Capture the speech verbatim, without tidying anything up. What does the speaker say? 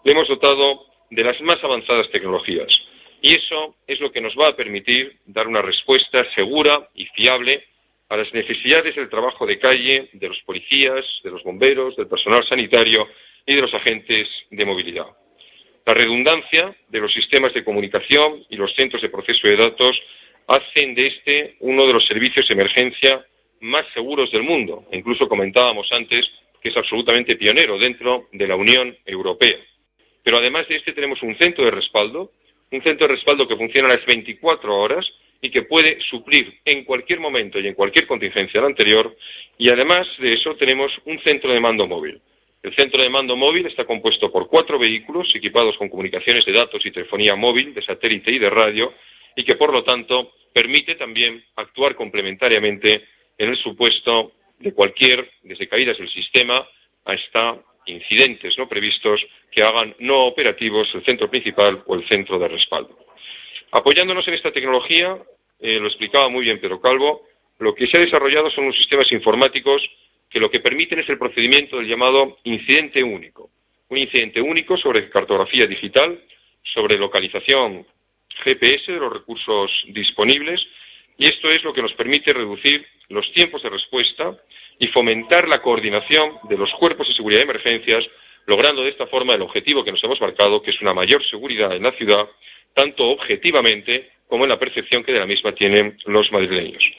le hemos dotado de las más avanzadas tecnologías. Y eso es lo que nos va a permitir dar una respuesta segura y fiable a las necesidades del trabajo de calle, de los policías, de los bomberos, del personal sanitario y de los agentes de movilidad. La redundancia de los sistemas de comunicación y los centros de proceso de datos hacen de este uno de los servicios de emergencia más seguros del mundo. E incluso comentábamos antes que es absolutamente pionero dentro de la Unión Europea. Pero además de este tenemos un centro de respaldo, un centro de respaldo que funciona a las veinticuatro horas y que puede suplir en cualquier momento y en cualquier contingencia la anterior. Y además de eso tenemos un centro de mando móvil. El centro de mando móvil está compuesto por cuatro vehículos equipados con comunicaciones de datos y telefonía móvil, de satélite y de radio, y que por lo tanto permite también actuar complementariamente en el supuesto de cualquier, desde caídas del sistema hasta incidentes no previstos que hagan no operativos el centro principal o el centro de respaldo. Apoyándonos en esta tecnología, eh, lo explicaba muy bien Pedro Calvo, lo que se ha desarrollado son unos sistemas informáticos que lo que permiten es el procedimiento del llamado incidente único. Un incidente único sobre cartografía digital, sobre localización G P S de los recursos disponibles, y esto es lo que nos permite reducir los tiempos de respuesta y fomentar la coordinación de los cuerpos de seguridad de emergencias, logrando de esta forma el objetivo que nos hemos marcado, que es una mayor seguridad en la ciudad, tanto objetivamente como en la percepción que de la misma tienen los madrileños.